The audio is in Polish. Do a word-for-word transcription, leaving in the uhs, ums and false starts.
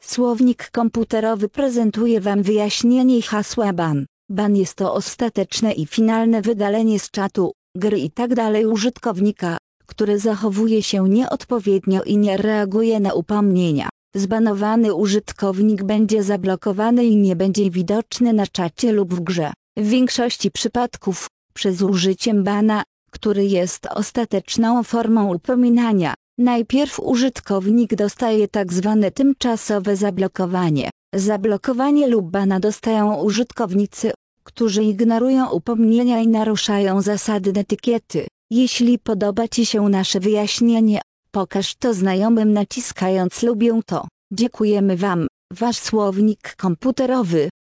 Słownik komputerowy prezentuje Wam wyjaśnienie hasła ban. Ban jest to ostateczne i finalne wydalenie z czatu, gry itd. użytkownika, który zachowuje się nieodpowiednio i nie reaguje na upomnienia. Zbanowany użytkownik będzie zablokowany i nie będzie widoczny na czacie lub w grze. W większości przypadków, przez użyciem bana, który jest ostateczną formą upominania, najpierw użytkownik dostaje tzw. tymczasowe zablokowanie. Zablokowanie lub bana dostają użytkownicy, którzy ignorują upomnienia i naruszają zasady etykiety. Jeśli podoba Ci się nasze wyjaśnienie, pokaż to znajomym naciskając lubię to. Dziękujemy Wam, Wasz słownik komputerowy.